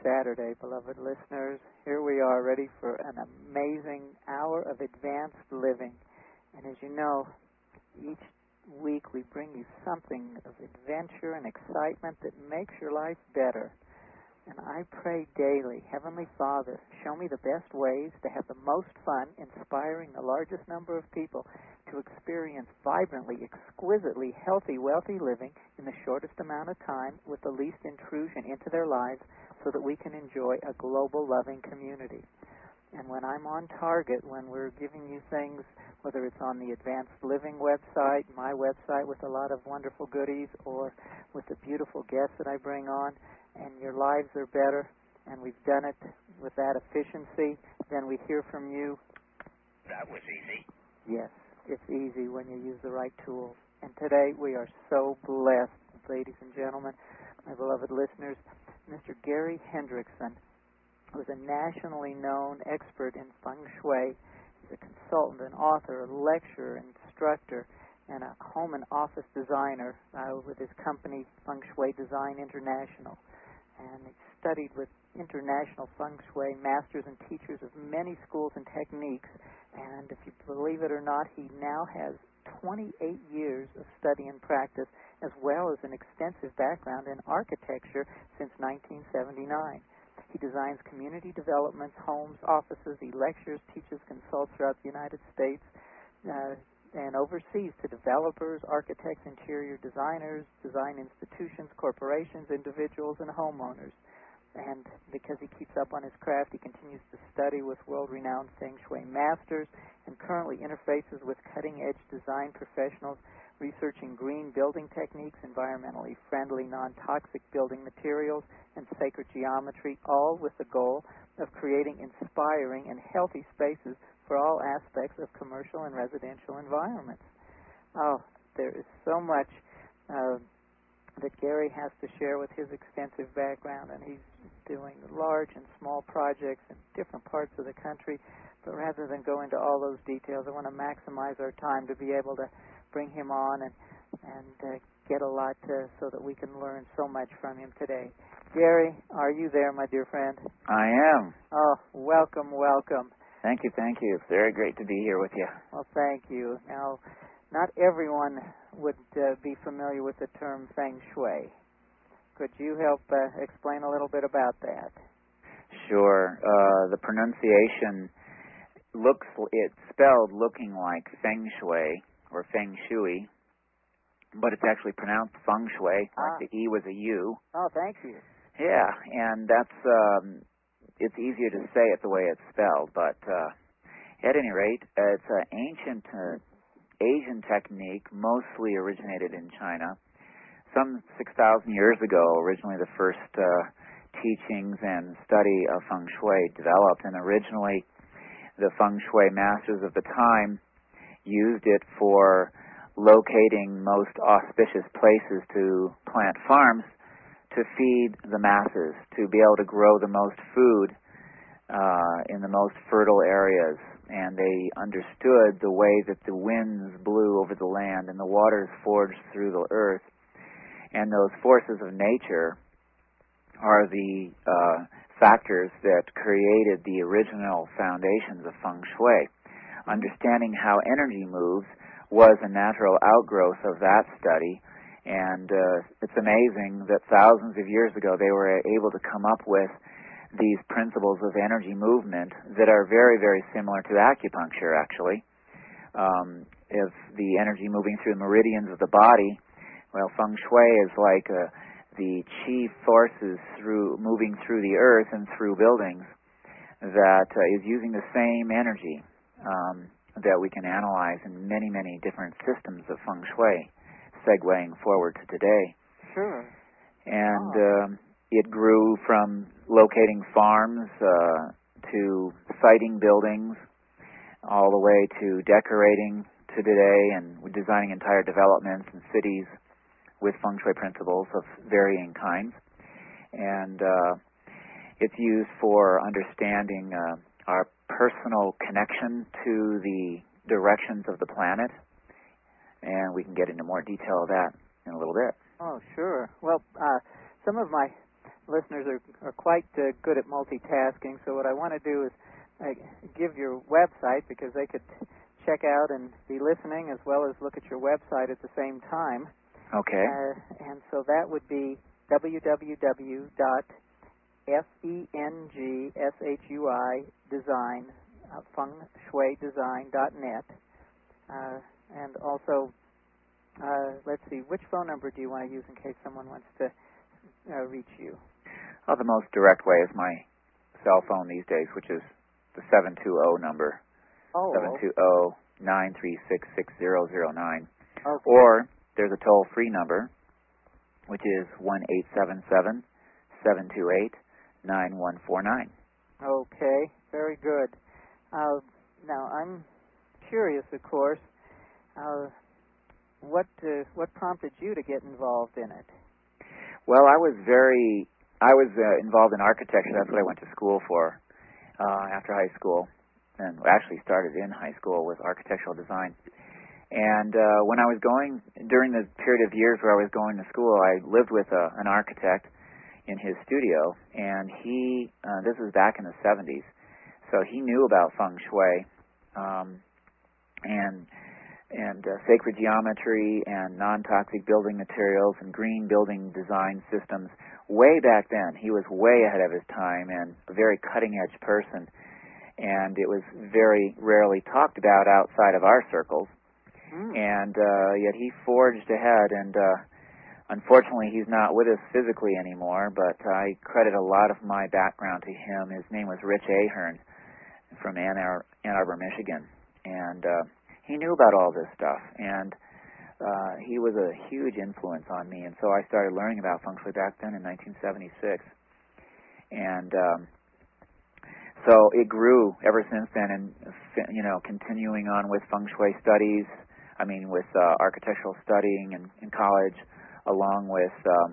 Saturday, beloved listeners. Here we are, ready for an amazing hour of advanced living. And as you know, each week we bring you something of adventure and excitement that makes your life better. And I pray daily, Heavenly Father, show me the best ways to have the most fun, inspiring the largest number of people to experience vibrantly, exquisitely healthy, wealthy living in the shortest amount of time with the least intrusion into their lives so that we can enjoy a global loving community. And when I'm on target, when we're giving you things, whether it's on the Advanced Living website, my website with a lot of wonderful goodies, or with the beautiful guests that I bring on, and your lives are better, and we've done it with that efficiency, then we hear from you. That was easy. Yes, it's easy when you use the right tools. And today we are so blessed, ladies and gentlemen, my beloved listeners. Mr. Gary Hendrickson, who is a nationally known expert in feng shui. He's a consultant, an author, a lecturer, instructor, and a home and office designer with his company Feng Shui Design International. And he studied with international feng shui masters and teachers of many schools and techniques. And if you believe it or not, he now has 28 years of study and practice, as well as an extensive background in architecture since 1979. He designs community developments, homes, offices. He lectures, teaches, consults throughout the United States and overseas to developers, architects, interior designers, design institutions, corporations, individuals, and homeowners. And because he keeps up on his craft, he continues to study with world-renowned Feng Shui masters and currently interfaces with cutting-edge design professionals researching green building techniques, environmentally friendly, non-toxic building materials, and sacred geometry, all with the goal of creating inspiring and healthy spaces for all aspects of commercial and residential environments. Oh, there is so much that Gary has to share with his extensive background, and he's doing large and small projects in different parts of the country. But rather than go into all those details, I want to maximize our time to be able to bring him on and get a lot so that we can learn so much from him today. Gary, are you there, my dear friend? I am. Oh, welcome, welcome. Thank you, thank you. It's very great to be here with you. Well, thank you. Now, not everyone would be familiar with the term Feng Shui. Could you help explain a little bit about that? Sure. The pronunciation it's spelled looking like Feng Shui or Feng Shui, but it's actually pronounced Feng Shui, like the E was a U. Oh, thank you. Yeah, and that's, it's easier to say it the way it's spelled, but at any rate, it's an ancient Asian technique, mostly originated in China. Some 6,000 years ago, originally the first teachings and study of Feng Shui developed, and originally the Feng Shui masters of the time used it for locating most auspicious places to plant farms to feed the masses, to be able to grow the most food in the most fertile areas. And they understood the way that the winds blew over the land and the waters forged through the earth. And those forces of nature are the factors that created the original foundations of Feng Shui. Understanding how energy moves was a natural outgrowth of that study, and it's amazing that thousands of years ago they were able to come up with these principles of energy movement that are very, very similar to acupuncture, actually. If the energy moving through the meridians of the body, well, Feng Shui is like the chi forces moving through the earth and through buildings that is using the same energy that we can analyze in many, many different systems of Feng Shui, segueing forward to today. Sure. And it grew from locating farms to siting buildings, all the way to decorating to today and designing entire developments and cities with Feng Shui principles of varying kinds. And it's used for understanding our personal connection to the directions of the planet, and we can get into more detail of that in a little bit. Oh, sure. Well, some of my listeners are quite good at multitasking, so what I want to do is give your website, because they could check out and be listening as well as look at your website at the same time. Okay. And so that would be www.fengshui fengshuidesign.net. And also, let's see, which phone number do you want to use in case someone wants to reach you? The most direct way is my cell phone these days, which is the 720 number. 720-936-6009. Okay. Or there's a toll-free number, which is 1-877-728-9149. Okay, very good. Now, I'm curious, of course, what prompted you to get involved in it? Well, I was involved in architecture. That's what I went to school for after high school, and actually started in high school with architectural design. And when I was during the period of years where I was going to school, I lived with an architect in his studio, and this was back in the 70s, so he knew about feng shui and sacred geometry and non-toxic building materials and green building design systems way back then. He was way ahead of his time and a very cutting-edge person, and it was very rarely talked about outside of our circles. And yet he forged ahead, and unfortunately he's not with us physically anymore, but I credit a lot of my background to him. His name was Rich Ahern from Ann Arbor, Michigan, and he knew about all this stuff, and he was a huge influence on me, and so I started learning about feng shui back then in 1976. And so it grew ever since then, and continuing on with feng shui studies, with architectural studying in college, along with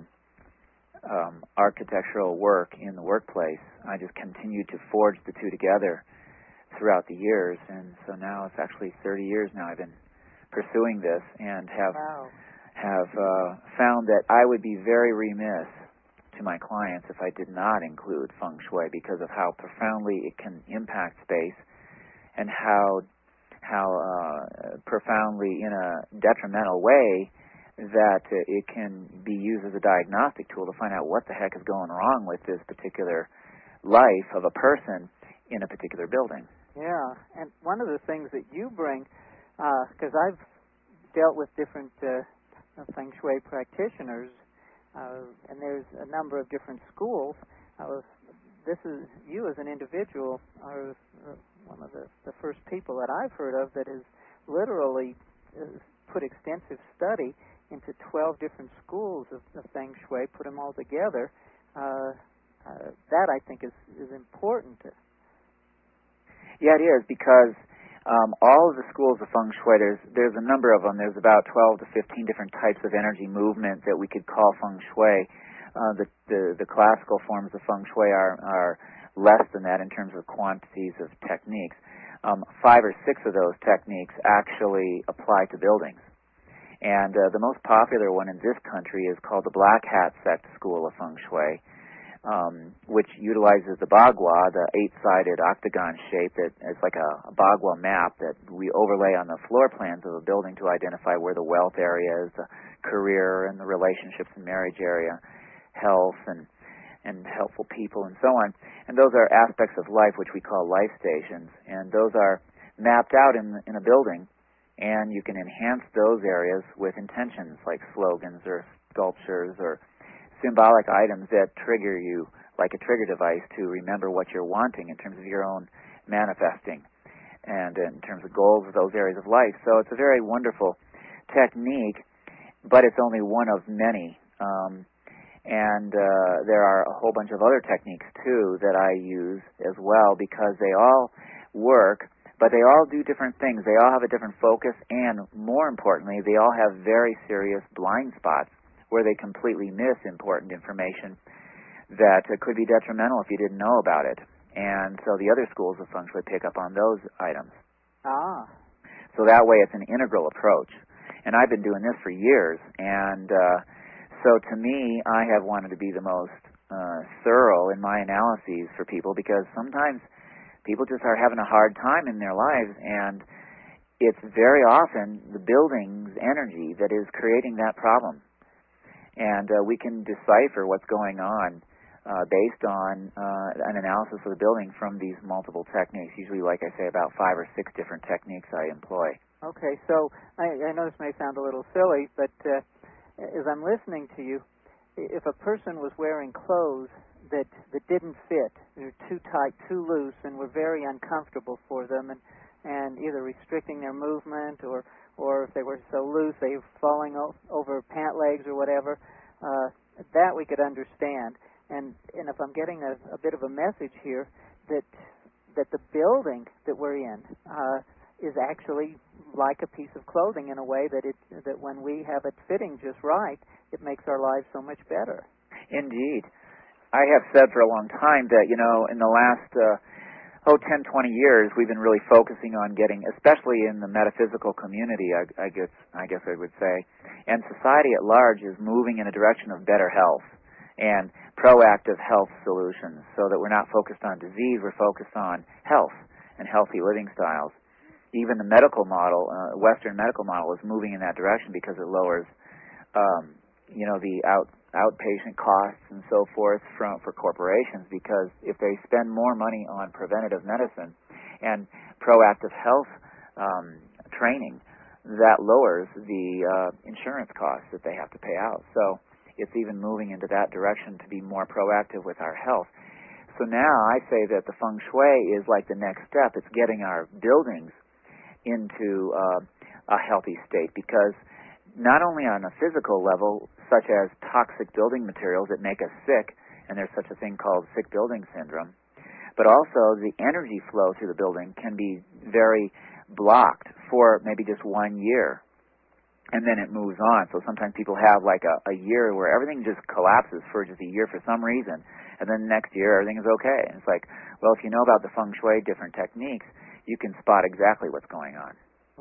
architectural work in the workplace. I just continued to forge the two together throughout the years, and so now it's actually 30 years now I've been pursuing this, and have found that I would be very remiss to my clients if I did not include feng shui, because of how profoundly it can impact space, and how profoundly, in a detrimental way, that it can be used as a diagnostic tool to find out what the heck is going wrong with this particular life of a person in a particular building. Yeah, and one of the things that you bring, because I've dealt with different feng shui practitioners, and there's a number of different schools. This is, you as an individual are one of the first people that I've heard of that has literally put extensive study into 12 different schools of feng shui, put them all together. That, I think, is important. Yeah, it is, because all of the schools of feng shui, there's a number of them. There's about 12 to 15 different types of energy movement that we could call feng shui. The classical forms of feng shui are less than that in terms of quantities of techniques. 5 or 6 of those techniques actually apply to buildings. And the most popular one in this country is called the Black Hat Sect School of Feng Shui, which utilizes the bagua, the 8-sided octagon shape that is like a bagua map that we overlay on the floor plans of a building to identify where the wealth area is, the career and the relationships and marriage area, health and helpful people and so on. And those are aspects of life which we call life stations, and those are mapped out in a building, and you can enhance those areas with intentions like slogans or sculptures or symbolic items that trigger you like a trigger device to remember what you're wanting in terms of your own manifesting and in terms of goals of those areas of life. So it's a very wonderful technique, but it's only one of many. And there are a whole bunch of other techniques, too, that I use as well, because they all work, but they all do different things. They all have a different focus, and more importantly, they all have very serious blind spots where they completely miss important information that could be detrimental if you didn't know about it. And so the other schools of feng shui pick up on those items. So that way it's an integral approach. And I've been doing this for years, and so to me, I have wanted to be the most thorough in my analyses for people, because sometimes people just are having a hard time in their lives, and it's very often the building's energy that is creating that problem. And we can decipher what's going on based on an analysis of the building from these multiple techniques. Usually, like I say, about 5 or 6 different techniques I employ. Okay, so I know this may sound a little silly, but as I'm listening to you, if a person was wearing clothes that didn't fit, they're too tight, too loose, and were very uncomfortable for them, and either restricting their movement, or if they were so loose they were falling over pant legs or whatever, that we could understand. And if I'm getting a bit of a message here, that the building that we're in is actually like a piece of clothing in a way that when we have it fitting just right, it makes our lives so much better. Indeed. I have said for a long time that, in the last 10, 20 years, we've been really focusing on getting, especially in the metaphysical community, I guess I would say, and society at large is moving in a direction of better health and proactive health solutions, so that we're not focused on disease, we're focused on health and healthy living styles. Even the medical model, Western medical model, is moving in that direction because it lowers, the outpatient costs and so forth for corporations, because if they spend more money on preventative medicine and proactive health training, that lowers the insurance costs that they have to pay out. So it's even moving into that direction to be more proactive with our health. So now I say that the feng shui is like the next step. It's getting our buildings into a healthy state, because not only on a physical level, such as toxic building materials that make us sick, and there's such a thing called sick building syndrome, but also the energy flow through the building can be very blocked for maybe just 1 year, and then it moves on. So sometimes people have like a year where everything just collapses for just a year for some reason, and then next year everything is okay. And it's like, well, if you know about the feng shui, different techniques, you can spot exactly what's going on.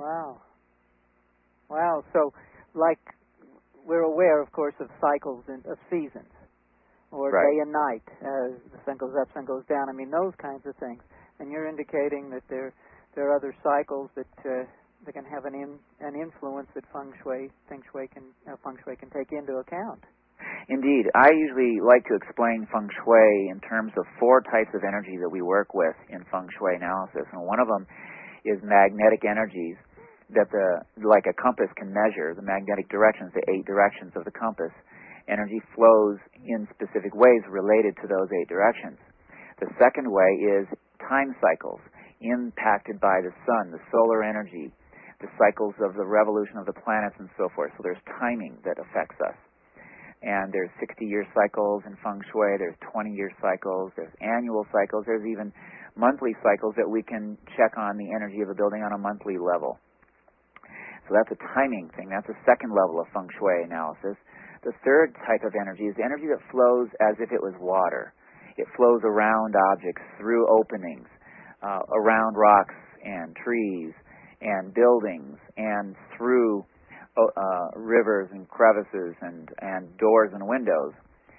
Wow. So, like, we're aware, of course, of cycles of seasons, or right. Day and night, the sun goes up, sun goes down. I mean, those kinds of things. And you're indicating that there are other cycles that can have an influence that feng shui can take into account. Indeed. I usually like to explain feng shui in terms of 4 types of energy that we work with in feng shui analysis. And one of them is magnetic energies that like a compass can measure, the magnetic directions, the 8 directions of the compass. Energy flows in specific ways related to those 8 directions. The second way is time cycles impacted by the sun, the solar energy, the cycles of the revolution of the planets and so forth. So there's timing that affects us. And there's 60-year cycles in feng shui, there's 20-year cycles, there's annual cycles, there's even monthly cycles that we can check on the energy of a building on a monthly level. So that's a timing thing. That's a second level of feng shui analysis. The third type of energy is the energy that flows as if it was water. It flows around objects, through openings, around rocks and trees and buildings, and through rivers and crevices and doors and windows.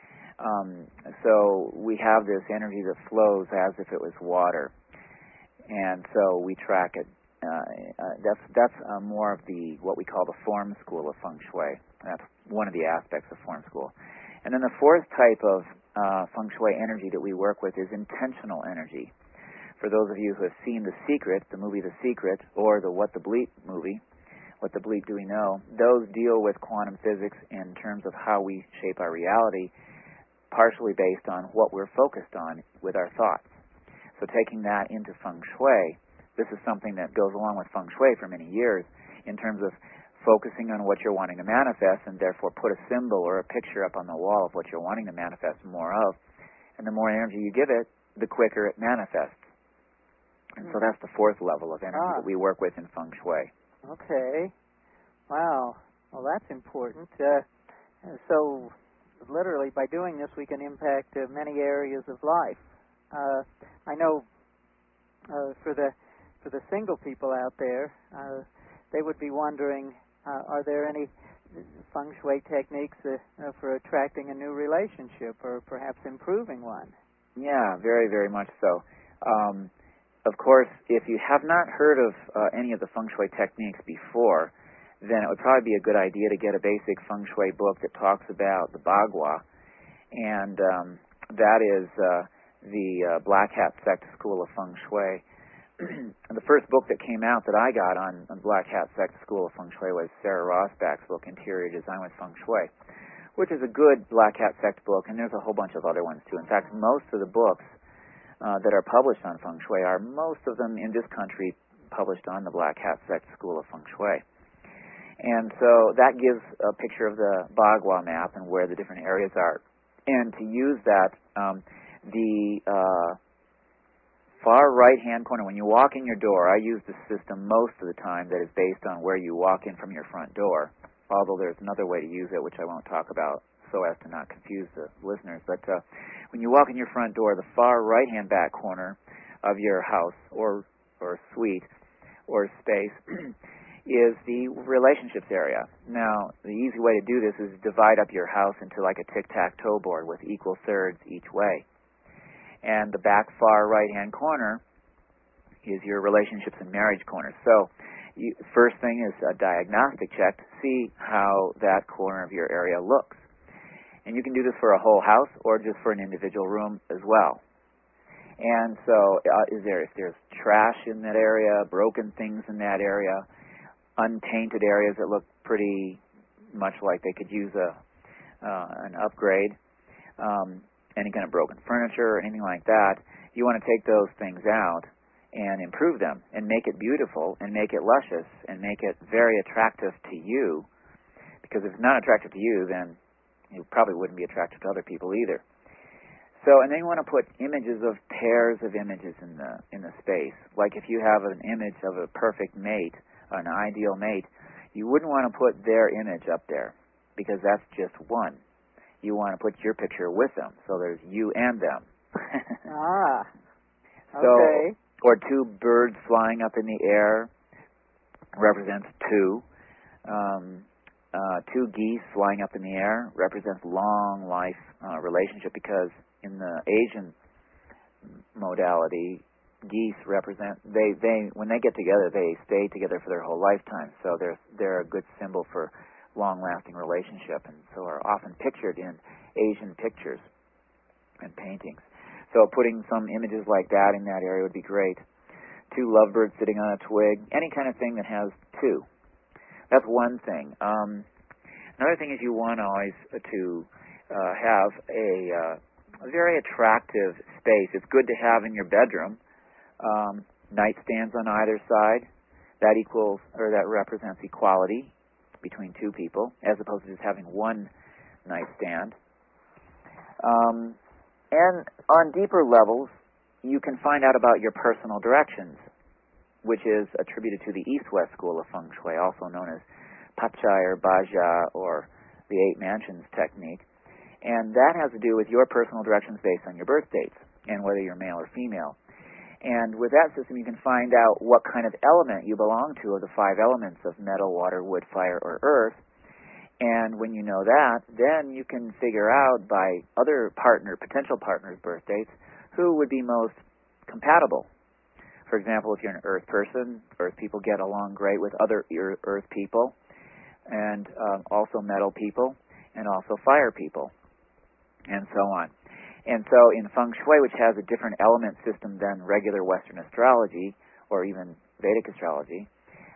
So we have this energy that flows as if it was water, and so we track it. That's more of what we call the form school of feng shui. That's one of the aspects of form school. And then the fourth type of feng shui energy that we work with is intentional energy. For those of you who have seen The Secret, the movie The Secret, or the What the Bleep movie, What the Bleep Do We Know, those deal with quantum physics in terms of how we shape our reality, partially based on what we're focused on with our thoughts. So taking that into feng shui, this is something that goes along with feng shui for many years in terms of focusing on what you're wanting to manifest, and therefore put a symbol or a picture up on the wall of what you're wanting to manifest more of. And the more energy you give it, the quicker it manifests. And so that's the fourth level of energy that we work with in feng shui. Okay. Wow. Well, that's important. So literally by doing this we can impact many areas of life. I know for the single people out there, they would be wondering, are there any feng shui techniques for attracting a new relationship or perhaps improving one. Yeah, very, very much so. Of course, if you have not heard of any of the feng shui techniques before, then it would probably be a good idea to get a basic feng shui book that talks about the Bagua, and that is the Black Hat Sect School of Feng Shui. The first book that came out that I got on Black Hat Sect School of Feng Shui was Sarah Rosbach's book, Interior Design with Feng Shui, which is a good Black Hat Sect book, and there's a whole bunch of other ones too. In fact, most of the books that are published on Feng Shui are, most of them in this country, published on the Black Hat Sect School of Feng Shui. And so that gives a picture of the Bagua map and where the different areas are. And to use that, the far right-hand corner, when you walk in your door, I use the system most of the time that is based on where you walk in from your front door, although there's another way to use it, which I won't talk about so as to not confuse the listeners. But when you walk in your front door, the far right-hand back corner of your house or suite or space is the relationships area. Now, the easy way to do this is divide up your house into like a tic-tac-toe board with equal thirds each way. And the back far right-hand corner is your relationships and marriage corner. So, first thing is a diagnostic check to see how that corner of your area looks. And you can do this for a whole house or just for an individual room as well. And so, if there's trash in that area, broken things in that area, unpainted areas that look pretty much like they could use an upgrade, any kind of broken furniture or anything like that, you want to take those things out and improve them and make it beautiful and make it luscious and make it very attractive to you, because if it's not attractive to you, then you probably wouldn't be attractive to other people either. So, and then you want to put images of pairs of images in the space. Like if you have an image of a perfect mate, an ideal mate, you wouldn't want to put their image up there because that's just one. You want to put your picture with them, so there's you and them. Okay. So, or two birds flying up in the air represents two. Two geese flying up in the air represents long life relationship, because in the Asian modality, geese represent they when they get together, they stay together for their whole lifetime. So they're a good symbol for long-lasting relationship, and so are often pictured in Asian pictures and paintings. So putting some images like that in that area would be great. Two lovebirds sitting on a twig, any kind of thing that has two. That's one thing. Another thing is you want always to have a very attractive space. It's good to have in your bedroom nightstands on either side. That represents equality between two people, as opposed to just having one nightstand. And on deeper levels, you can find out about your personal directions, which is attributed to the East-West School of Feng Shui, also known as Pachai or Baja or the Eight Mansions technique. And that has to do with your personal directions based on your birth dates and whether you're male or female. And with that system, you can find out what kind of element you belong to of the five elements of metal, water, wood, fire, or earth. And when you know that, then you can figure out by other potential partners' birth dates, who would be most compatible. For example, if you're an earth person, earth people get along great with other earth people, and also metal people, and also fire people, and so on. And so in Feng Shui, which has a different element system than regular Western astrology, or even Vedic astrology,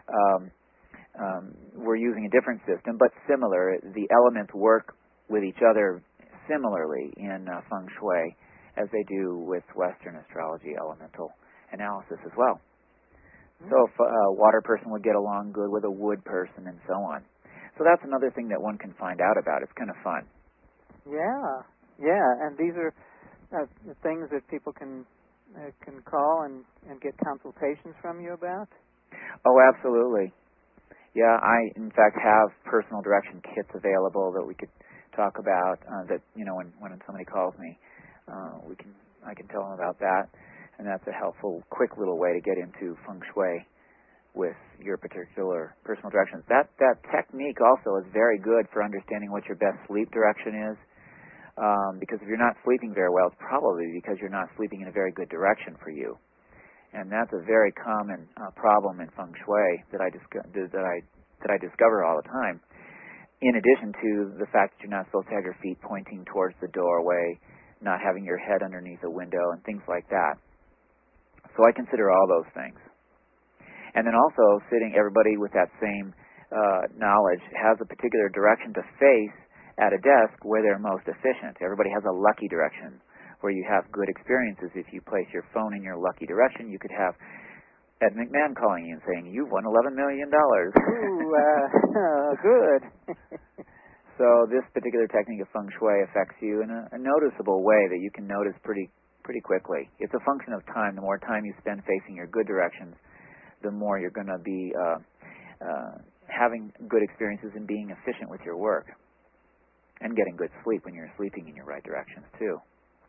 we're using a different system, but similar. The elements work with each other similarly in Feng Shui as they do with Western astrology elemental analysis as well. So if a water person would get along good with a wood person and so on. So that's another thing that one can find out about. It's kind of fun. Yeah, and these are things that people can call and get consultations from you about? Oh, absolutely. Yeah, I, in fact, have personal direction kits available that we could talk about, that, when somebody calls me, I can tell them about that. And that's a helpful, quick little way to get into Feng Shui with your particular personal directions. That technique also is very good for understanding what your best sleep direction is, because if you're not sleeping very well, it's probably because you're not sleeping in a very good direction for you. And that's a very common problem in feng shui that I discover all the time. In addition to the fact that you're not supposed to have your feet pointing towards the doorway, not having your head underneath a window, and things like that. So I consider all those things. And then also everybody with that same knowledge has a particular direction to face at a desk where they're most efficient. Everybody has a lucky direction where you have good experiences. If you place your phone in your lucky direction, you could have Ed McMahon calling you and saying, "You've won $11 million. Ooh, good. So this particular technique of feng shui affects you in a noticeable way that you can notice pretty quickly. It's a function of time. The more time you spend facing your good directions, the more you're going to be having good experiences and being efficient with your work, and getting good sleep when you're sleeping in your right directions too.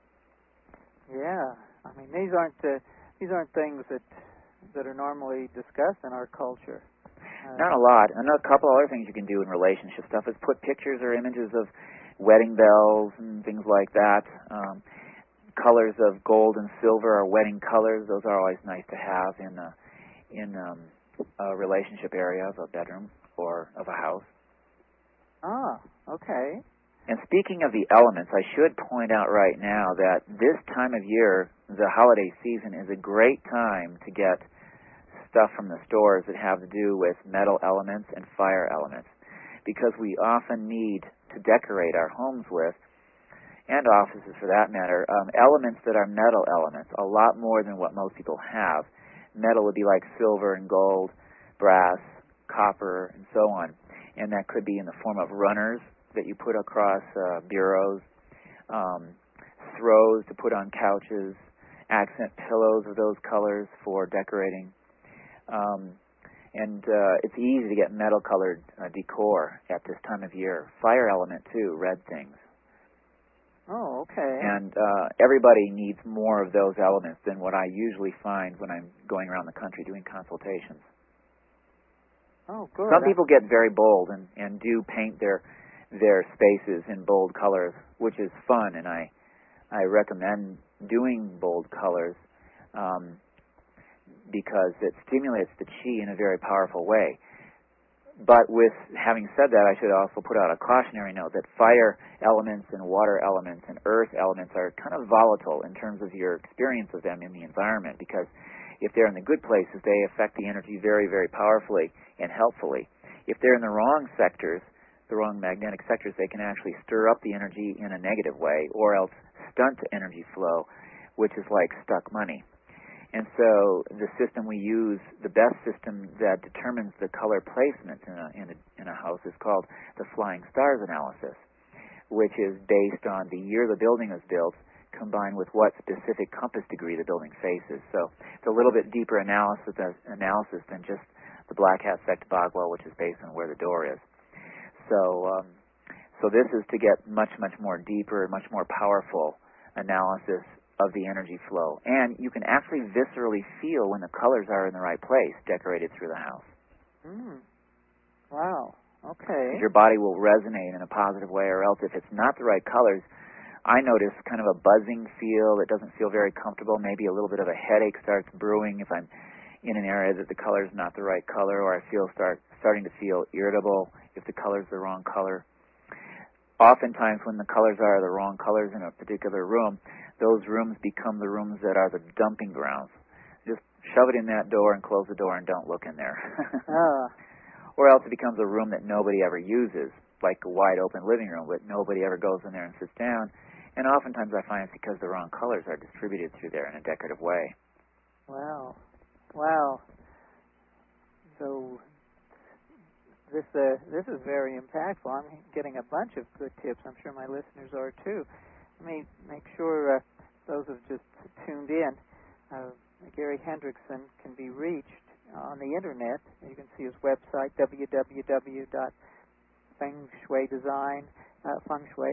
Yeah, I mean these aren't things that are normally discussed in our culture. Not a lot. And a couple other things you can do in relationship stuff is put pictures or images of wedding bells and things like that. Colors of gold and silver are wedding colors. Those are always nice to have in a relationship area of a bedroom or of a house. Ah, okay. And speaking of the elements, I should point out right now that this time of year, the holiday season, is a great time to get stuff from the stores that have to do with metal elements and fire elements, because we often need to decorate our homes with, and offices for that matter, elements that are metal elements, a lot more than what most people have. Metal would be like silver and gold, brass, copper, and so on. And that could be in the form of runners that you put across bureaus, throws to put on couches, accent pillows of those colors for decorating. And it's easy to get metal-colored decor at this time of year. Fire element, too, red things. Oh, okay. And everybody needs more of those elements than what I usually find when I'm going around the country doing consultations. Oh, good. Some people get very bold and do paint their spaces in bold colors, which is fun, and I recommend doing bold colors because it stimulates the chi in a very powerful way. But with having said that, I should also put out a cautionary note that fire elements and water elements and earth elements are kind of volatile in terms of your experience of them in the environment, because if they're in the good places, they affect the energy very, very powerfully and helpfully. If they're in the wrong sectors, the wrong magnetic sectors, they can actually stir up the energy in a negative way, or else stunt energy flow, which is like stuck money. And so the system we use, the best system that determines the color placement in a house, is called the Flying Stars analysis, which is based on the year the building was built combined with what specific compass degree the building faces. So it's a little bit deeper analysis than just the Black Hat Sect Bagua, which is based on where the door is. So this is to get much, much more deeper, much more powerful analysis of the energy flow. And you can actually viscerally feel when the colors are in the right place, decorated through the house. Wow. Okay. Your body will resonate in a positive way, or else if it's not the right colors, I notice kind of a buzzing feel. It doesn't feel very comfortable. Maybe a little bit of a headache starts brewing if I'm in an area that the color is not the right color, or I starting to feel irritable if the color is the wrong color. Oftentimes when the colors are the wrong colors in a particular room, those rooms become the rooms that are the dumping grounds. Just shove it in that door and close the door and don't look in there. Or else it becomes a room that nobody ever uses, like a wide open living room, but nobody ever goes in there and sits down. And oftentimes I find it's because the wrong colors are distributed through there in a decorative way. Wow. So this is very impactful. I'm getting a bunch of good tips. I'm sure my listeners are too. Let me make sure those who've just tuned in, Gary Hendrickson can be reached on the internet. You can see his website, www.fengshuidesign, Feng Shui,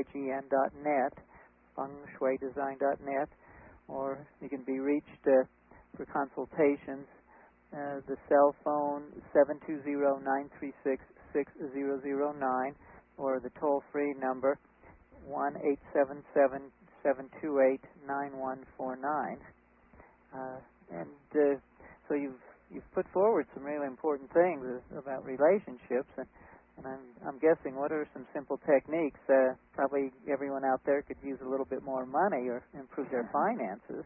fengshuidesign.net, fengshuidesign.net, or you can be reached for consultations. The cell phone 720-936-6009 or the toll-free number 1-877-728-9149. So you've put forward some really important things about relationships, and I'm guessing what are some simple techniques? Probably everyone out there could use a little bit more money or improve their finances.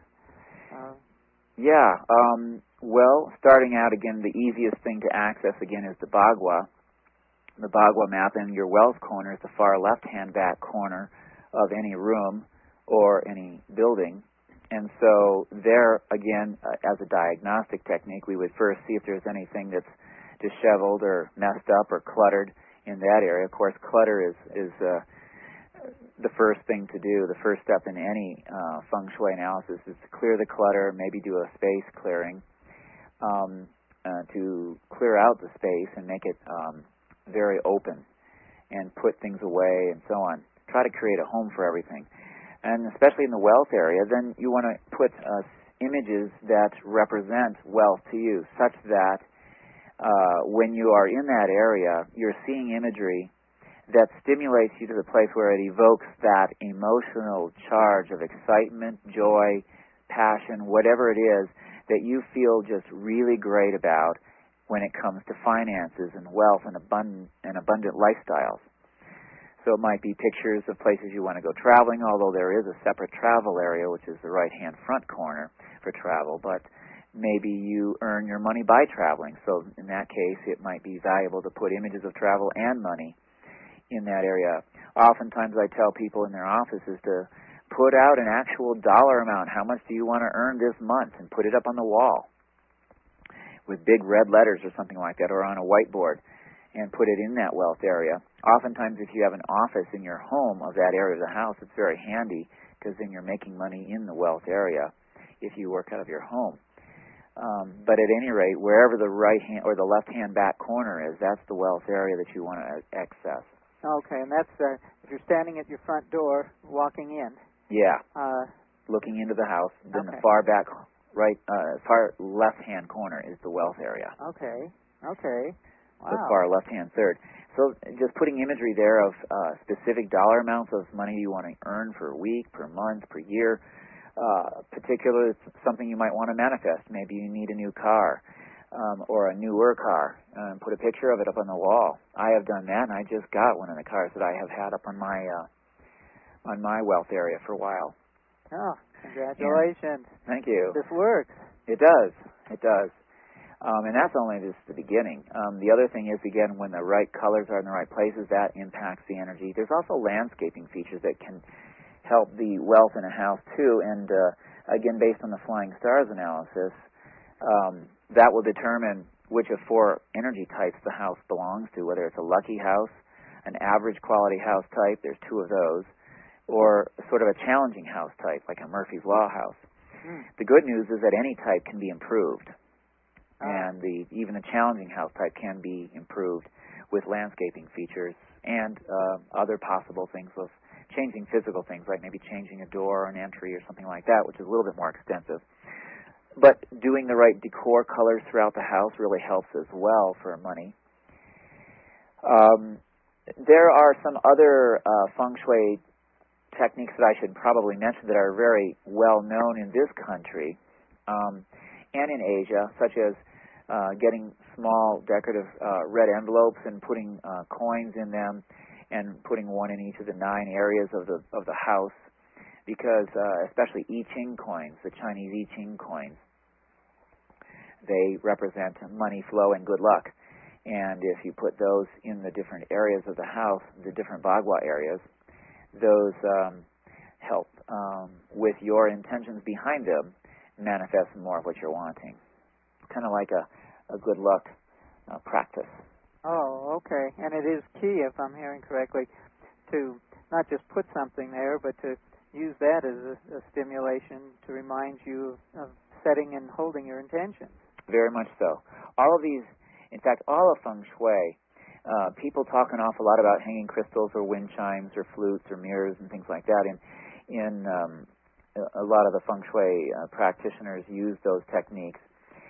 Well, starting out again, the easiest thing to access again is the Bagua. The Bagua map, and your wealth corner is the far left-hand back corner of any room or any building. And so there, again, as a diagnostic technique, we would first see if there's anything that's disheveled or messed up or cluttered in that area. Of course, clutter is the first thing to do. The first step in any feng shui analysis is to clear the clutter, maybe do a space clearing to clear out the space and make it very open and put things away and so on. Try to create a home for everything. And especially in the wealth area, then you want to put images that represent wealth to you, such that when you are in that area, you're seeing imagery that stimulates you to the place where it evokes that emotional charge of excitement, joy, passion, whatever it is that you feel just really great about when it comes to finances and wealth and abundant lifestyles. So it might be pictures of places you want to go traveling, although there is a separate travel area, which is the right-hand front corner for travel, but maybe you earn your money by traveling. So in that case, it might be valuable to put images of travel and money in that area. Oftentimes I tell people in their offices to put out an actual dollar amount. How much do you want to earn this month? And put it up on the wall with big red letters or something like that, or on a whiteboard, and put it in that wealth area. Oftentimes, if you have an office in your home of that area of the house, it's very handy, because then you're making money in the wealth area if you work out of your home. But at any rate, wherever the right hand or the left hand back corner is, that's the wealth area that you want to access. Okay, and that's if you're standing at your front door, walking in. Yeah. Looking into the house, then okay. The far back far left hand corner is the wealth area. Okay. Wow. The far left hand third. So just putting imagery there of specific dollar amounts of money you want to earn per week, per month, per year. Particularly something you might want to manifest. Maybe you need a new car or a newer car. Put a picture of it up on the wall. I have done that, and I just got one of the cars that I have had up on my wealth area for a while. Oh, congratulations. And thank you. This works. It does. And that's only just the beginning. The other thing is, again, when the right colors are in the right places, that impacts the energy. There's also landscaping features that can help the wealth in a house, too. And, again, based on the Flying Stars analysis, that will determine which of four energy types the house belongs to, whether it's a lucky house, an average quality house type, there's two of those, or sort of a challenging house type, like a Murphy's Law house. The good news is that any type can be improved. And even a challenging house type can be improved with landscaping features and other possible things of changing physical things, like maybe changing a door or an entry or something like that, which is a little bit more extensive. But doing the right decor colors throughout the house really helps as well for money. There are some other feng shui techniques that I should probably mention that are very well known in this country and in Asia, such as getting small decorative red envelopes and putting coins in them, and putting one in each of the 9 areas of the house, because especially I Ching coins, the Chinese I Ching coins, they represent money flow and good luck. And if you put those in the different areas of the house, the different Bagua areas, those help with your intentions behind them manifest more of what you're wanting. Kind of like a good luck practice. Oh, okay. And it is key, if I'm hearing correctly, to not just put something there, but to use that as a stimulation to remind you of setting and holding your intentions. Very much so. All of these, in fact, all of feng shui, people talk an awful lot about hanging crystals or wind chimes or flutes or mirrors and things like that in a lot of the feng shui practitioners use those techniques.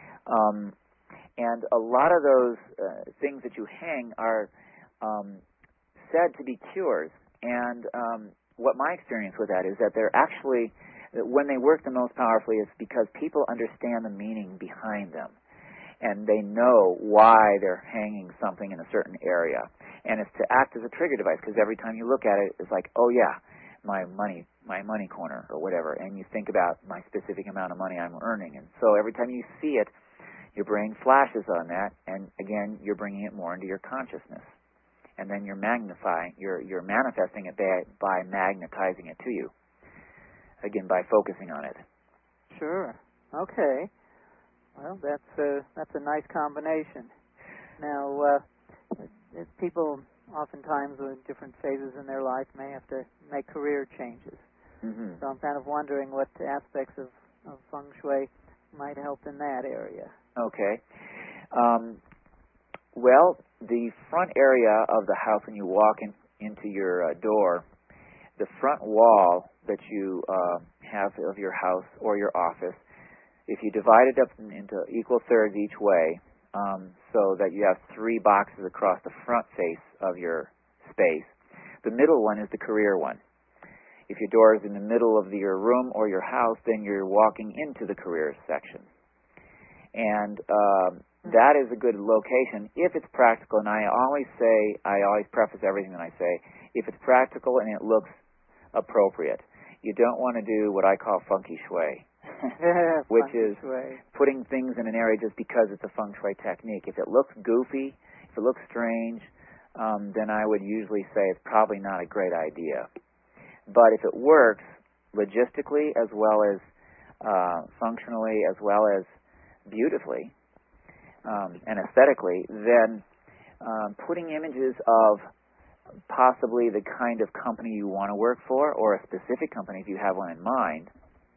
And a lot of those things that you hang are said to be cures. And what my experience with that is that they're actually, when they work the most powerfully, it's because people understand the meaning behind them. And they know why they're hanging something in a certain area. And it's to act as a trigger device, because every time you look at it, it's like, oh yeah, my money corner or whatever. And you think about my specific amount of money I'm earning. And so every time you see it, your brain flashes on that, and again, you're bringing it more into your consciousness. And then you're magnifying, you're manifesting it by magnetizing it to you. Again, by focusing on it. Sure. Okay. Well, that's a nice combination. Now, people oftentimes in different phases in their life may have to make career changes. Mm-hmm. So I'm kind of wondering what aspects of feng shui might help in that area. Okay. Well, the front area of the house when you walk into your door, the front wall that you have of your house or your office, if you divide it up into equal thirds each way, so that you have 3 boxes across the front face of your space, the middle one is the career one. If your door is in the middle of your room or your house, then you're walking into the career section. And that is a good location if it's practical. And I always preface everything that I say, if it's practical and it looks appropriate. You don't want to do what I call funky shui, which is putting things in an area just because it's a feng shui technique. If it looks goofy, if it looks strange, then I would usually say it's probably not a great idea. But if it works logistically as well as functionally as well as beautifully and aesthetically, then putting images of possibly the kind of company you want to work for, or a specific company if you have one in mind,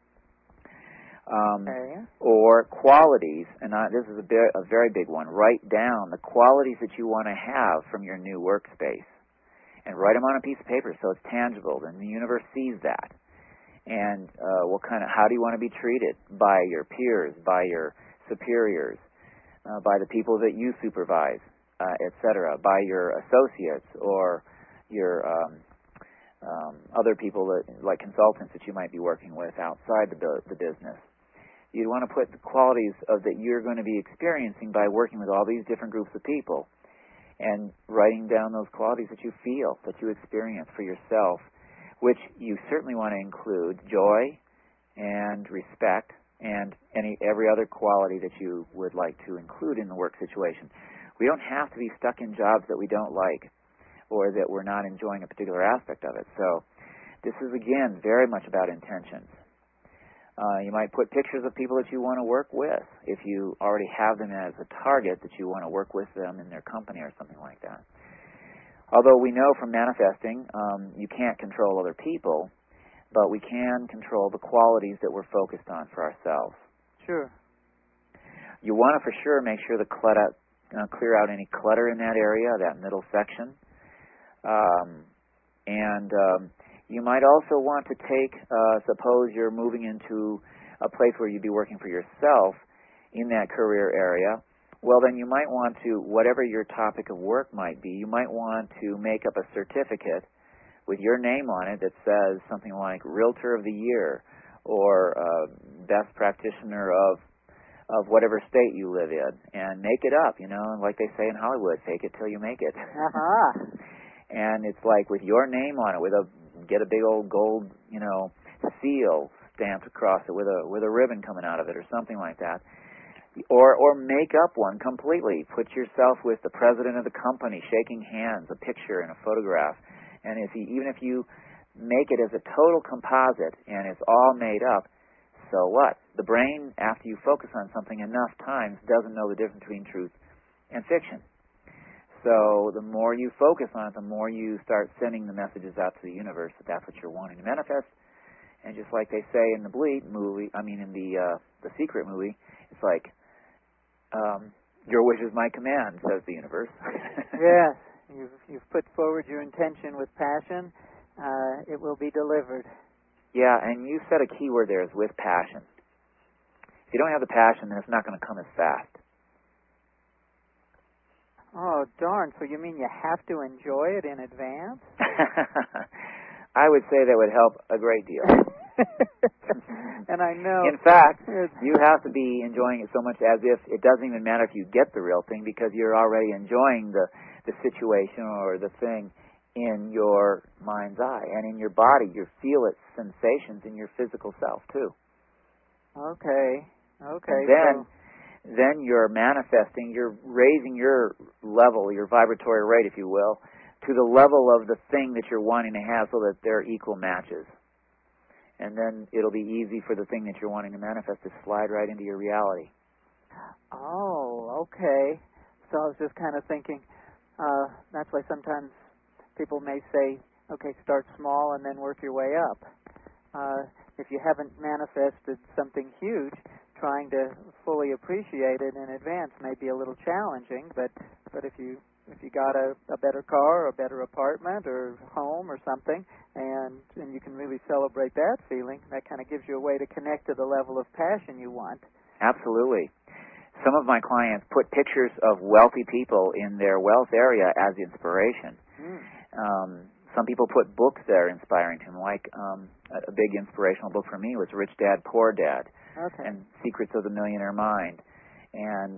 or qualities, and this is a very big one. Write down the qualities that you want to have from your new workspace, and write them on a piece of paper so it's tangible, and the universe sees that. And how do you want to be treated by your peers, by your superiors, by the people that you supervise, etc., by your associates or your other people like consultants that you might be working with outside the business. You want to put the qualities that you're going to be experiencing by working with all these different groups of people, and writing down those qualities that you feel, that you experience for yourself, which you certainly want to include joy and respect and every other quality that you would like to include in the work situation. We don't have to be stuck in jobs that we don't like or that we're not enjoying a particular aspect of it. So this is, again, very much about intentions. You might put pictures of people that you want to work with if you already have them as a target that you want to work with them in their company or something like that. Although we know from manifesting you can't control other people, but we can control the qualities that we're focused on for ourselves. Sure. You want to for sure make sure clear out any clutter in that area, that middle section. You might also want to take, suppose you're moving into a place where you'd be working for yourself in that career area, well then you might want to, whatever your topic of work might be, you might want to make up a certificate with your name on it that says something like Realtor of the Year or Best Practitioner of whatever state you live in, and make it up, like they say in Hollywood, fake it till you make it. Uh-huh. And it's like with your name on it, get a big old gold, seal stamped across it with a ribbon coming out of it or something like that. Or make up one completely. Put yourself with the president of the company, shaking hands, a picture and a photograph. And even if you make it as a total composite and it's all made up, so what? The brain, after you focus on something enough times, doesn't know the difference between truth and fiction. So the more you focus on it, the more you start sending the messages out to the universe that that's what you're wanting to manifest. And just like they say in the Secret movie, it's like, your wish is my command, says the universe. Yes. You've put forward your intention with passion. It will be delivered. Yeah, and you said a key word there is with passion. If you don't have the passion, then it's not going to come as fast. Oh, darn. So you mean you have to enjoy it in advance? I would say that would help a great deal. And I know. In fact, you have to be enjoying it so much as if it doesn't even matter if you get the real thing, because you're already enjoying the situation or the thing in your mind's eye. And in your body, you feel its sensations in your physical self, too. Okay. And then you're manifesting, you're raising your level, your vibratory rate, if you will, to the level of the thing that you're wanting to have so that they're equal matches. And then it'll be easy for the thing that you're wanting to manifest to slide right into your reality. Oh, okay. So I was just kind of thinking, that's why sometimes people may say, okay, start small and then work your way up. If you haven't manifested something huge, trying to fully appreciate it in advance may be a little challenging, but if you got a better car or a better apartment or home or something, and you can really celebrate that feeling, that kind of gives you a way to connect to the level of passion you want. Absolutely. Some of my clients put pictures of wealthy people in their wealth area as inspiration. Some people put books that are inspiring to them, like a big inspirational book for me was Rich Dad, Poor Dad, and Secrets of the Millionaire Mind, and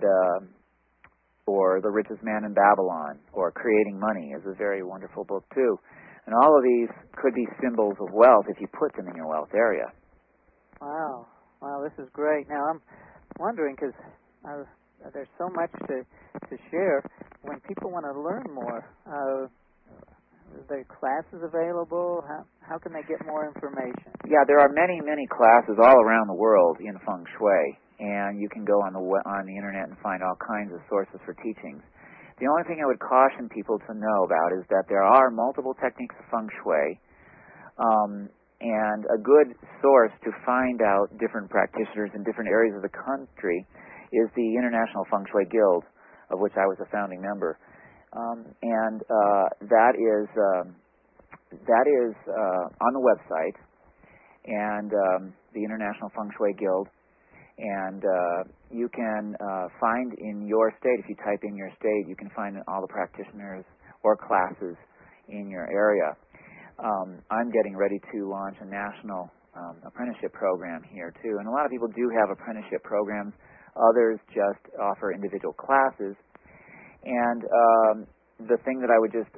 or The Richest Man in Babylon, or Creating Money is a very wonderful book too. And all of these could be symbols of wealth if you put them in your wealth area. Wow, this is great. Now I'm wondering, because there's so much to share. When people want to learn more, are there classes available? How can they get more information? Yeah, there are many, many classes all around the world in Feng Shui, and you can go on the internet and find all kinds of sources for teachings. The only thing I would caution people to know about is that there are multiple techniques of Feng Shui, and a good source to find out different practitioners in different areas of the country is the International Feng Shui Guild, of which I was a founding member. And that is on the website, and the International Feng Shui Guild, and you can find in your state, if you type in your state, you can find all the practitioners or classes in your area. I'm getting ready to launch a national apprenticeship program here too, and a lot of people do have apprenticeship programs. Others just offer individual classes. And the thing that I would just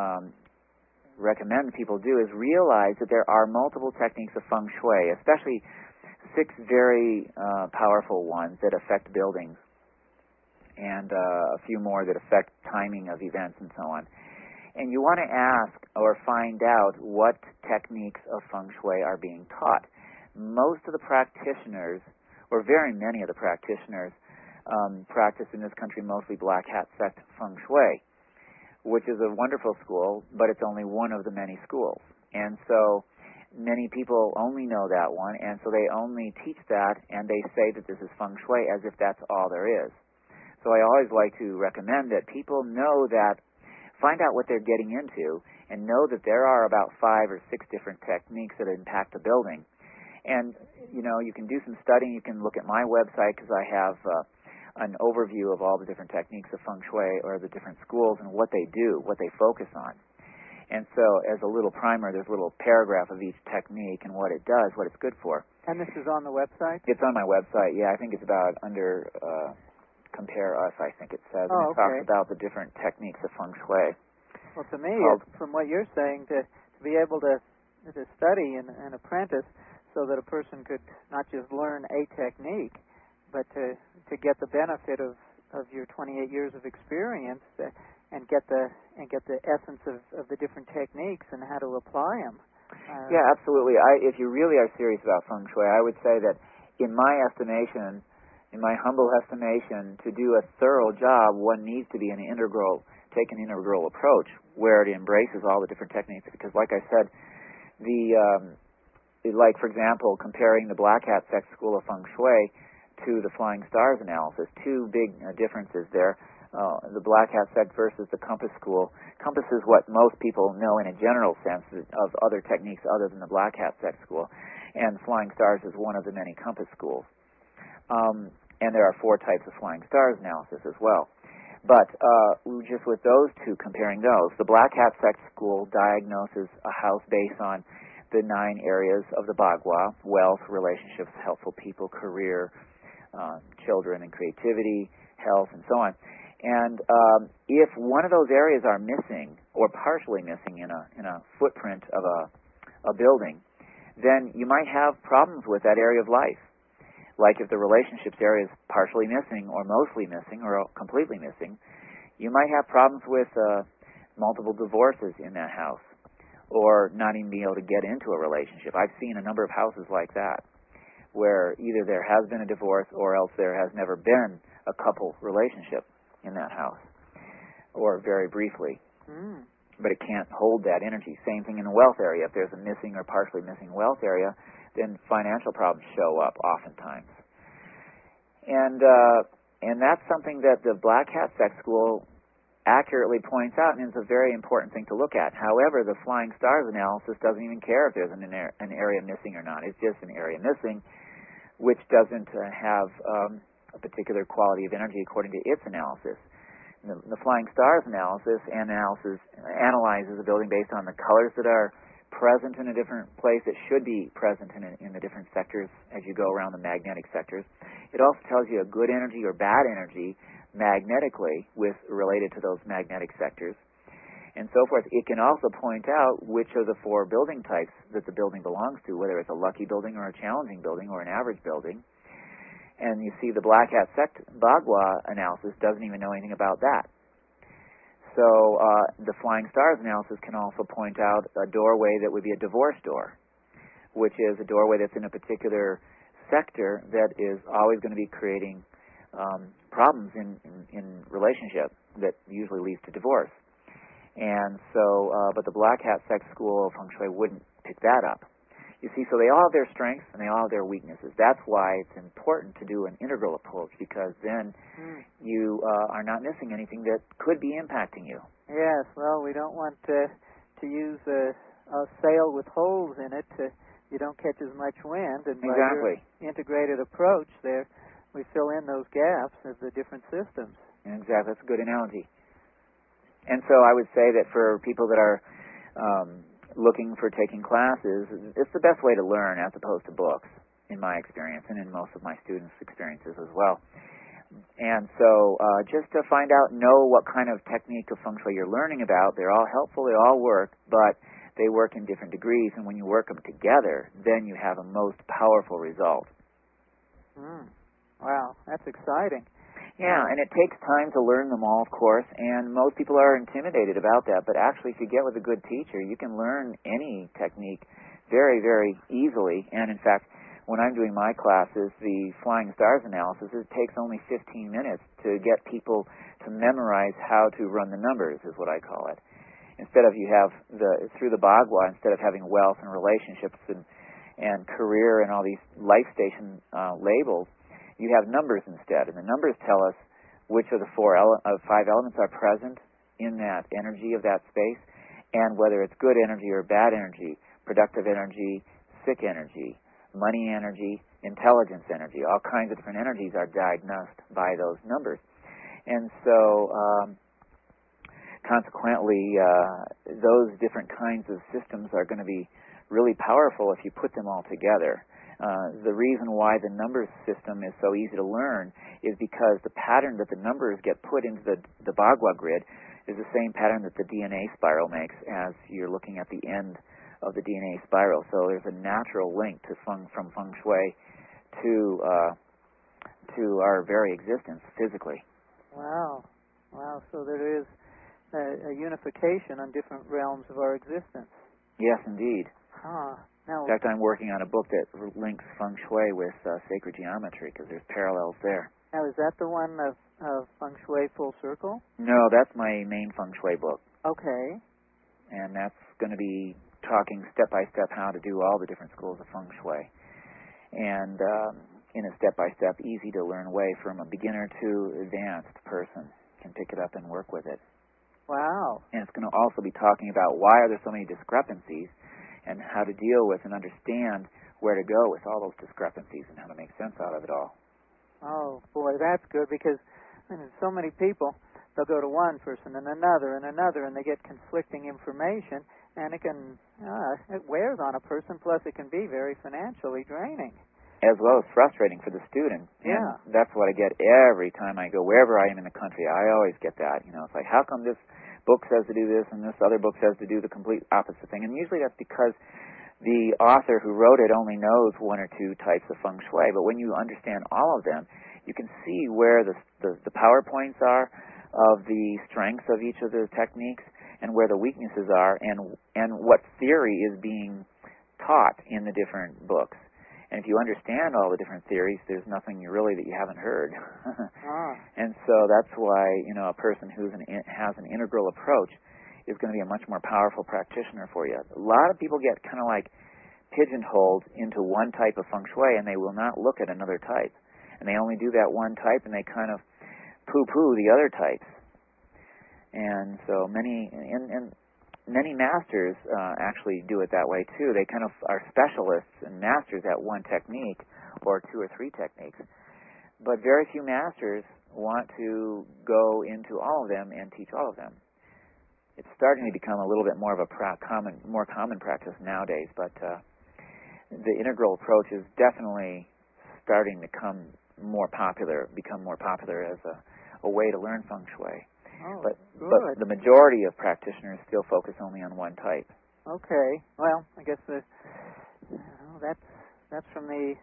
recommend people do is realize that there are multiple techniques of Feng Shui, especially 6 very powerful ones that affect buildings, and a few more that affect timing of events and so on. And you want to ask or find out what techniques of Feng Shui are being taught. Most of the practitioners, or very many of the practitioners, practice in this country mostly Black Hat Sect Feng Shui, which is a wonderful school, but it's only one of the many schools. And so many people only know that one, and so they only teach that, and they say that this is Feng Shui as if that's all there is. So I always like to recommend that people know that, find out what they're getting into, and know that there are about 5 or 6 different techniques that impact a building. And, you can do some studying. You can look at my website, because I have an overview of all the different techniques of Feng Shui, or the different schools and what they do, what they focus on. And so as a little primer, there's a little paragraph of each technique and what it does, what it's good for. And this is on the website? It's on my website, yeah. I think it's about under Compare Us, I think it says. And it talks about the different techniques of Feng Shui. Well, to me, from what you're saying, to be able to study and apprentice so that a person could not just learn a technique, but to get the benefit of your 28 years of experience and get the essence of the different techniques and how to apply them. Yeah, absolutely. If you really are serious about Feng Shui, I would say that in my estimation, in my humble estimation, to do a thorough job, one needs to be take an integral approach where it embraces all the different techniques. Because, like I said, like for example, comparing the Black Hat Sect School of Feng Shui to the Flying Stars analysis, 2 big differences there. the Black Hat sect versus the Compass School. Compass is what most people know in a general sense of other techniques other than the Black Hat sect school, and Flying Stars is one of the many Compass schools. And there are 4 types of Flying Stars analysis as well. But just with those two, comparing those, the Black Hat sect school diagnoses a house based on the 9 areas of the Bagua: wealth, relationships, helpful people, career, children and creativity, health, and so on. And if one of those areas are missing or partially missing in a footprint of a building, then you might have problems with that area of life. Like if the relationships area is partially missing or mostly missing or completely missing, you might have problems with multiple divorces in that house or not even being able to get into a relationship. I've seen a number of houses like that where either there has been a divorce or else there has never been a couple relationship in that house, or very briefly. But it can't hold that energy. Same thing in the wealth area. If there's a missing or partially missing wealth area, then financial problems show up oftentimes. And that's something that the Black Hat sect school accurately points out, and is a very important thing to look at. However, the Flying Stars analysis doesn't even care if there's an area missing or not. It's just an area missing, which doesn't have a particular quality of energy according to its analysis. The Flying Stars analysis analyzes a building based on the colors that are present in a different place that should be present in the different sectors as you go around the magnetic sectors. It also tells you a good energy or bad energy magnetically related to those magnetic sectors and so forth. It can also point out which of the 4 building types that the building belongs to, whether it's a lucky building or a challenging building or an average building. And you see the Black Hat sect Bagua analysis doesn't even know anything about that. So the Flying Stars analysis can also point out a doorway that would be a divorce door, which is a doorway that's in a particular sector that is always going to be creating problems in relationship that usually leads to divorce. And so, but the Black Hat sect school of Feng Shui wouldn't pick that up. You see, so they all have their strengths and they all have their weaknesses. That's why it's important to do an integral approach, because then you are not missing anything that could be impacting you. Yes, well, we don't want to use a sail with holes in it. You don't catch as much wind. And by your integrated approach there, we fill in those gaps of the different systems. Exactly. That's a good analogy. And so I would say that for people that are looking for taking classes, it's the best way to learn as opposed to books, in my experience, and in most of my students' experiences as well. And so just to find out, know what kind of technique of Feng Shui you're learning about. They're all helpful, they all work, but they work in different degrees, and when you work them together, then you have a most powerful result. Wow, that's exciting. Yeah, and it takes time to learn them all, of course, and most people are intimidated about that, but actually if you get with a good teacher, you can learn any technique very, very easily. And in fact, when I'm doing my classes, the Flying Stars analysis, it takes only 15 minutes to get people to memorize how to run the numbers, is what I call it. Instead of you have through the Bagua, instead of having wealth and relationships and career and all these life station labels, you have numbers instead, and the numbers tell us which of the 5 elements are present in that energy of that space, and whether it's good energy or bad energy, productive energy, sick energy, money energy, intelligence energy. All kinds of different energies are diagnosed by those numbers. And so, consequently, those different kinds of systems are going to be really powerful if you put them all together. The reason why the numbers system is so easy to learn is because the pattern that the numbers get put into the Bagua grid is the same pattern that the DNA spiral makes as you're looking at the end of the DNA spiral. So there's a natural link from Feng Shui to our very existence physically. Wow. So there is a unification on different realms of our existence. Yes, indeed. Now, in fact, I'm working on a book that links Feng Shui with sacred geometry, because there's parallels there. Now, is that the one of Feng Shui Full Circle? No, that's my main Feng Shui book. Okay. And that's going to be talking step-by-step how to do all the different schools of Feng Shui. And in a step-by-step, easy-to-learn way from a beginner to advanced person can pick it up and work with it. Wow. And it's going to also be talking about why are there so many discrepancies and how to deal with and understand where to go with all those discrepancies and how to make sense out of it all. Oh, boy, that's good because so many people, they'll go to one person and another, and they get conflicting information, and it wears on a person, plus it can be very financially draining. As well as frustrating for the student. Yeah. And that's what I get every time I go, wherever I am in the country. I always get that. It's like, how come this book says to do this and this other book says to do the complete opposite thing? And usually that's because the author who wrote it only knows one or two types of feng shui. But when you understand all of them, you can see where the PowerPoints are of the strengths of each of the techniques and where the weaknesses are and what theory is being taught in the different books. And if you understand all the different theories, there's nothing really that you haven't heard. And so that's why, a person who has an integral approach is going to be a much more powerful practitioner for you. A lot of people get kind of like pigeonholed into one type of feng shui, and they will not look at another type. And they only do that one type, and they kind of poo-poo the other types. And so many masters actually do it that way too. They kind of are specialists and masters at one technique or two or three techniques. But very few masters want to go into all of them and teach all of them. It's starting to become a little bit more of a more common practice nowadays, but the integral approach is definitely starting to become more popular as a way to learn feng shui. Oh, but good. The majority of practitioners still focus only on one type. Okay. Well, I guess that's from the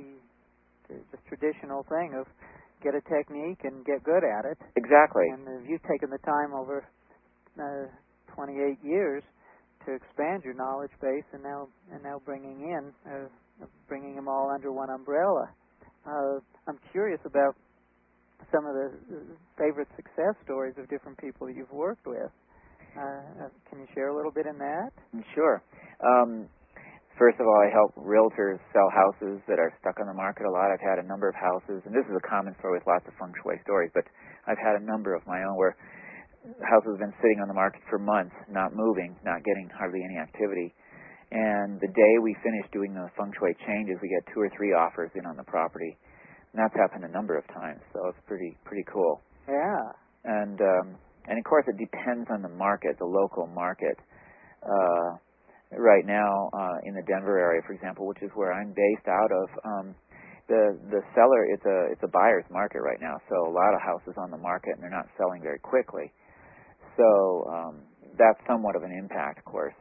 traditional thing of get a technique and get good at it. Exactly. And you've taken the time over 28 years to expand your knowledge base, and now bringing them all under one umbrella. I'm curious about some of the favorite success stories of different people you've worked with. Can you share a little bit in that? Sure. First of all, I help realtors sell houses that are stuck on the market a lot. I've had a number of houses, and this is a common story with lots of feng shui stories, but I've had a number of my own where houses have been sitting on the market for months, not moving, not getting hardly any activity. And the day we finish doing the feng shui changes, we get 2 or 3 offers in on the property. And that's happened a number of times, so it's pretty cool. Yeah. And of course it depends on the market, the local market. Right now in the Denver area, for example, which is where I'm based out of, the seller, it's a buyer's market right now, so a lot of houses on the market and they're not selling very quickly. So that's somewhat of an impact, of course.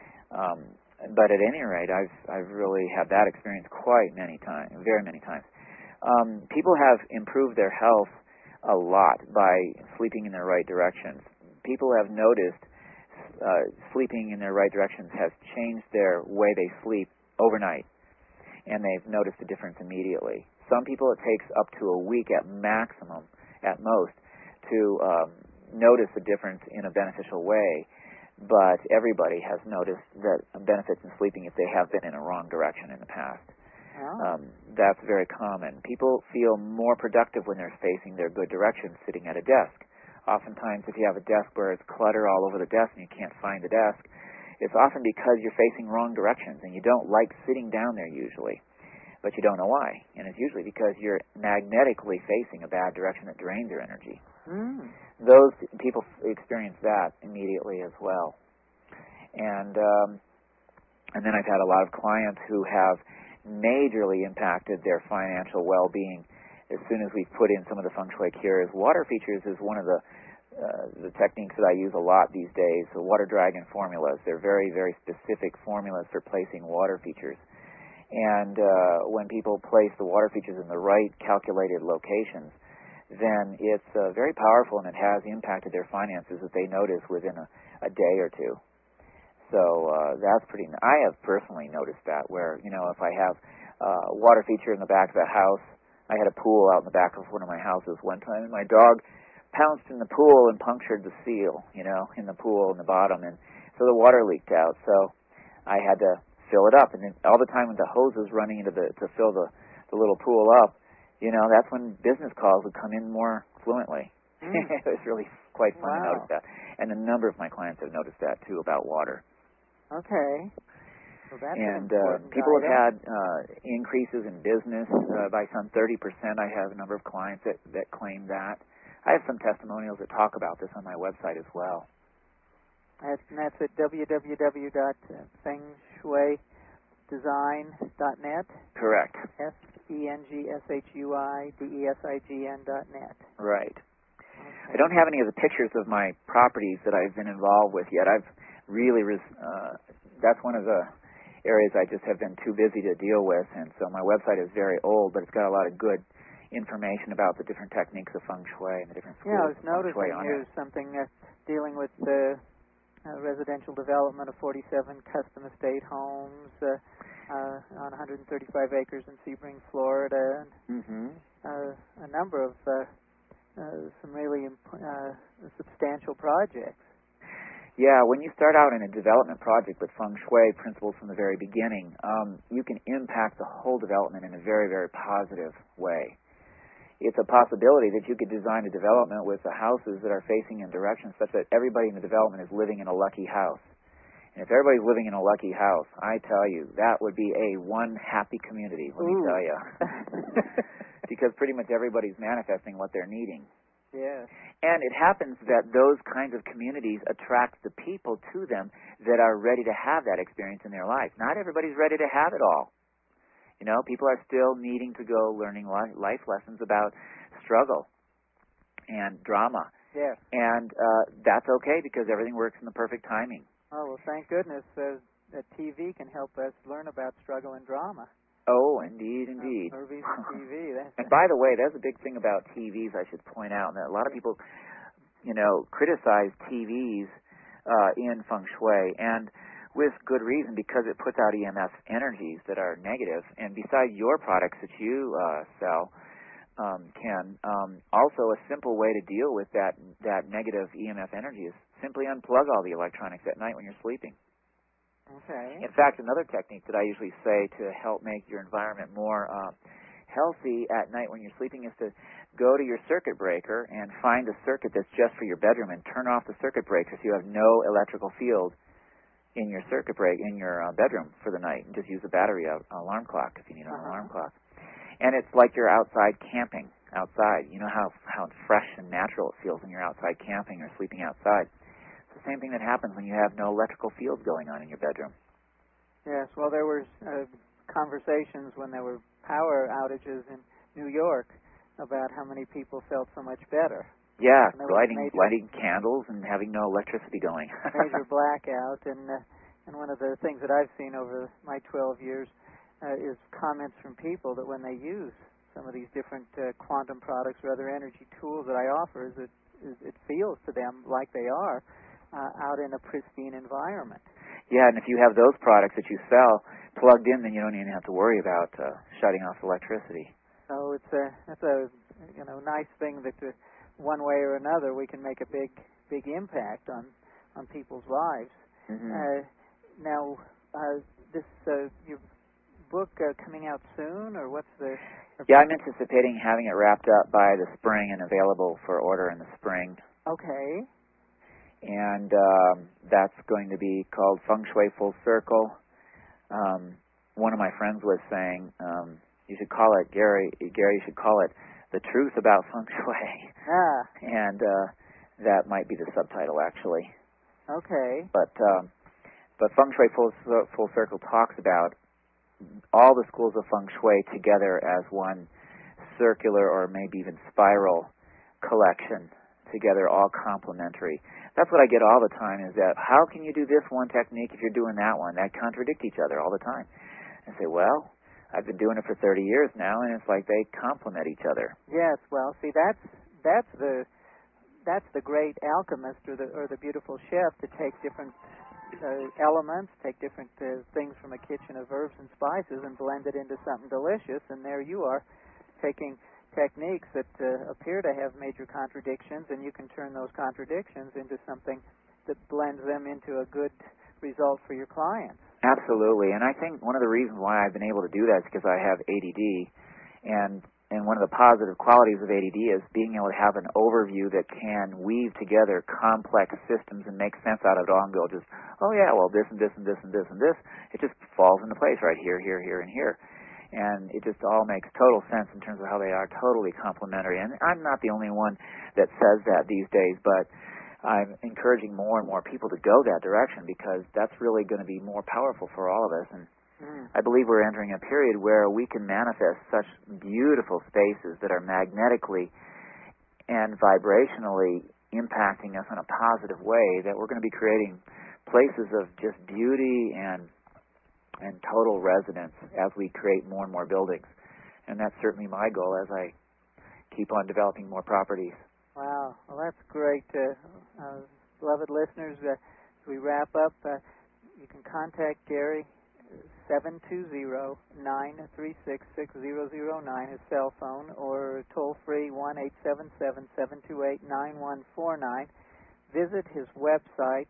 But at any rate, I've really had that experience quite many times, very many times. People have improved their health a lot by sleeping in their right directions. People have noticed sleeping in their right directions has changed their way they sleep overnight, and they've noticed a difference immediately. Some people it takes up to a week at maximum, at most, to notice a difference in a beneficial way, but everybody has noticed that benefits in sleeping if they have been in a wrong direction in the past. Oh. That's very common. People feel more productive when they're facing their good direction sitting at a desk. Oftentimes, if you have a desk where it's clutter all over the desk and you can't find the desk, it's often because you're facing wrong directions and you don't like sitting down there usually, but you don't know why. And it's usually because you're magnetically facing a bad direction that drains your energy. Those people experience that immediately as well. And then I've had a lot of clients who have majorly impacted their financial well-being as soon as we've put in some of the feng shui cures. Water features is one of the techniques that I use a lot these days, the water dragon formulas. They're very, very specific formulas for placing water features. And when people place the water features in the right calculated locations, then it's very powerful, and it has impacted their finances that they notice within a day or two. So that's I have personally noticed that, where, if I have a water feature in the back of the house, I had a pool out in the back of one of my houses one time, and my dog pounced in the pool and punctured the seal, in the pool in the bottom, and so the water leaked out. So I had to fill it up, and then all the time when the hose was running to fill the little pool up, that's when business calls would come in more fluently. It was really quite fun to Wow. notice that. And a number of my clients have noticed that, too, about water. Okay. Well, that's an And important people have item. had increases in business by some 30%. I have a number of clients that claim that. I have some testimonials that talk about this on my website as well. That's at www.fengshuidesign.net. Correct. FENGSHUIDESIGN.net. Right. Okay. I don't have any of the pictures of my properties that I've been involved with yet. I've really, that's one of the areas I just have been too busy to deal with, and so my website is very old, but it's got a lot of good information about the different techniques of feng shui and the different schools Yeah, I was of feng shui noticing on here's it. something dealing with the residential development of 47 custom estate homes on 135 acres in Sebring, Florida. Mm-hmm. A number of some really substantial projects. Yeah, when you start out in a development project with feng shui principles from the very beginning, you can impact the whole development in a very, very positive way. It's a possibility that you could design a development with the houses that are facing in directions such that everybody in the development is living in a lucky house. And if everybody's living in a lucky house, I tell you, that would be a one happy community, let me tell you. Because pretty much everybody's manifesting what they're needing. Yeah. And it happens that those kinds of communities attract the people to them that are ready to have that experience in their life. Not everybody's ready to have it all. You know, people are still needing to go learning life lessons about struggle and drama. Yeah. And that's okay because everything works in the perfect timing. Oh, well, thank goodness that TV can help us learn about struggle and drama. Oh, indeed, indeed. Movies and TV. And by the way, that's a big thing about TVs I should point out. That a lot of people, criticize TVs in feng shui, and with good reason, because it puts out EMF energies that are negative. And besides your products that you sell, Ken, also a simple way to deal with that negative EMF energy is simply unplug all the electronics at night when you're sleeping. Okay. In fact, another technique that I usually say to help make your environment more healthy at night when you're sleeping is to go to your circuit breaker and find a circuit that's just for your bedroom and turn off the circuit breaker so you have no electrical field in your bedroom for the night, and just use a battery alarm clock if you need an alarm clock. And it's like you're outside camping outside. You know how fresh and natural it feels when you're outside camping or sleeping outside. It's the same thing that happens when you have no electrical field going on in your bedroom. Yes, well, there were conversations when there were power outages in New York about how many people felt so much better. Yeah, lighting candles and having no electricity going. Major blackout, and one of the things that I've seen over my 12 years is comments from people that when they use some of these different quantum products or other energy tools that I offer, it feels to them like they are out in a pristine environment. Yeah, and if you have those products that you sell plugged in, then you don't even have to worry about shutting off electricity. So that's a nice thing that one way or another we can make a big impact on people's lives. Mm-hmm. Now, this your book coming out soon, or what's the? Yeah, I'm anticipating having it wrapped up by the spring and available for order in the spring. Okay. And that's going to be called Feng Shui Full Circle. One of my friends was saying, you should call it, Gary, you should call it The Truth About Feng Shui. Ah. And that might be the subtitle, actually. Okay. But Feng Shui Full Circle talks about all the schools of Feng Shui together as one circular or maybe even spiral collection, together all complementary. That's what I get all the time, is that how can you do this one technique if you're doing that one? That contradict each other all the time. I say, well, I've been doing it for 30 years now, and it's like they complement each other. Yes, well, see, that's the great alchemist or the beautiful chef to take different elements, take different things from a kitchen of herbs and spices and blend it into something delicious, and there you are taking techniques that appear to have major contradictions, and you can turn those contradictions into something that blends them into a good result for your clients. Absolutely, and I think one of the reasons why I've been able to do that is because I have ADD, and and one of the positive qualities of ADD is being able to have an overview that can weave together complex systems and make sense out of it all and go just, oh yeah, well this and this and this and this and this, it just falls into place right here, here, here, and here. And it just all makes total sense in terms of how they are totally complementary. And I'm not the only one that says that these days, but I'm encouraging more and more people to go that direction because that's really going to be more powerful for all of us. And I believe we're entering a period where we can manifest such beautiful spaces that are magnetically and vibrationally impacting us in a positive way that we're going to be creating places of just beauty and total residence as we create more and more buildings. And that's certainly my goal as I keep on developing more properties. Wow. Well, that's great. Beloved listeners, as we wrap up, you can contact Gary 720-936-6009, his cell phone, or toll-free 1-877-728-9149. Visit his website,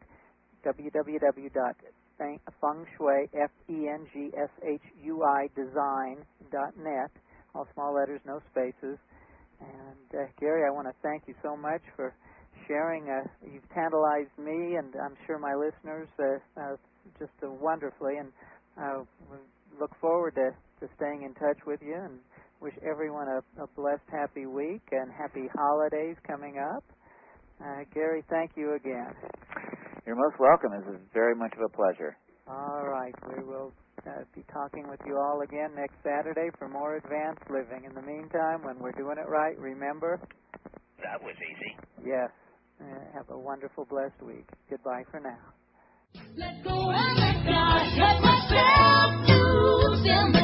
www.fengshui, FENGSHUI design.net, all small letters, no spaces. And Gary, I want to thank you so much for sharing. You've tantalized me, and I'm sure my listeners just wonderfully, and we look forward to staying in touch with you, and wish everyone a blessed, happy week and happy holidays coming up. Gary, thank you again. You're most welcome. It was very much of a pleasure. All right. We will be talking with you all again next Saturday for more advanced living. In the meantime, when we're doing it right, remember... That was easy. Yes. Have a wonderful, blessed week. Goodbye for now. Let go and let God, let myself do